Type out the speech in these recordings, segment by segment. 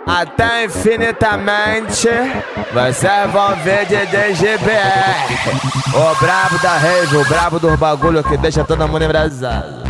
até infinitamente. Vocês vão ver de DGBR, o brabo da rave, o brabo dos bagulho que deixa todo mundo embrasado.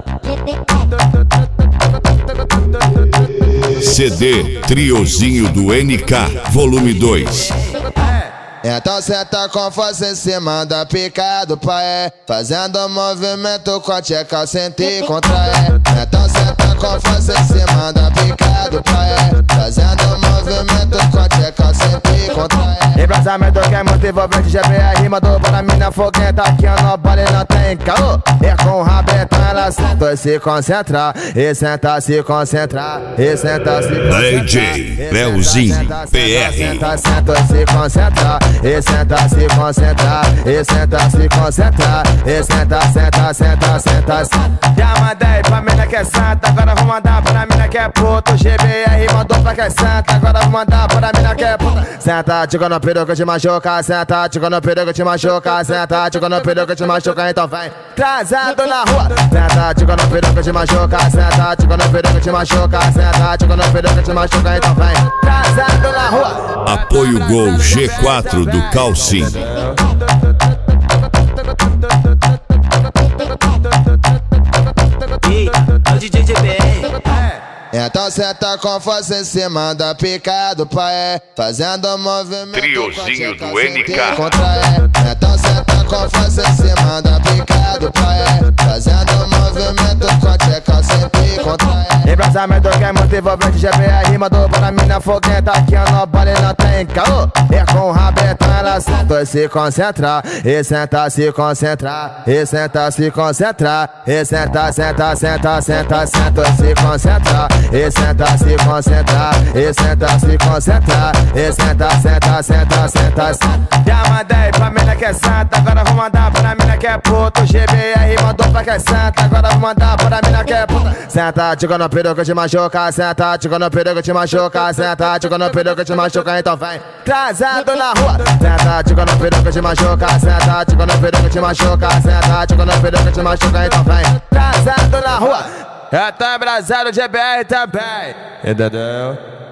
CD Triozinho do NK, volume 2. Então senta com força em cima da pica do pai, fazendo movimento com a tcheca sem te contrair. Então senta com força em cima da pica do pai, fazendo movimento com a tcheca sem te contrair. Embrasamento que é muito envolvente, GBR mandou para mina foguenta, aqui no baile não tem caô. E com o rabetão ela senta e se concentra, e senta se concentrar, e senta se concentrar. DJ Leozinho PR. Senta e se concentrar, e senta se concentrar, e senta se concentrar, e senta. Já mandei pra mina que é santa, agora vou mandar pra mina que é puto. GBR mandou pra que é santa, agora vou mandar pra mina que é puta. Senta, tico no peru que te machuca, senta, tico no peru que te machuca, senta, tico no peru que te machuca, então vem trazendo na rua. Senta, tico no peru que te machuca, senta, tico no peru que te machuca, senta, tico no peru que te machuca, então vem trazendo na rua. Apoio Gol G4 do Calcim. DJ GBR. Então senta com força em cima da pica do pai, fazendo movimento Triozinho do NK. Então senta com força em cima da pica do pai, fazendo movimento com a tcheca sem te contrair. Embrasamento que é muito envolvente, GBR mandou para mina foguenta, aqui no baile não tem caô. E com o rabetão ela senta e se concentra, e senta se concentrar, e senta se concentrar, e senta e se concentrar, e senta se concentrar, e senta se concentrar, e senta. Já mandei pra mina que é santa, agora vou mandar pra mina que é puto. GBR mandou pra que é santa, agora vou mandar pra mina que é puta. Senta, tico no peru que te machuca, senta, tico no peru que te machuca, senta, tico no peru que te machuca, então vem trazendo na rua. Senta, tico no peru que te machuca, senta, tico no peru que te machuca, senta, tico no peru que te machuca, então vem trazendo na rua. Eu tô embrasado, GBR também, entendeu?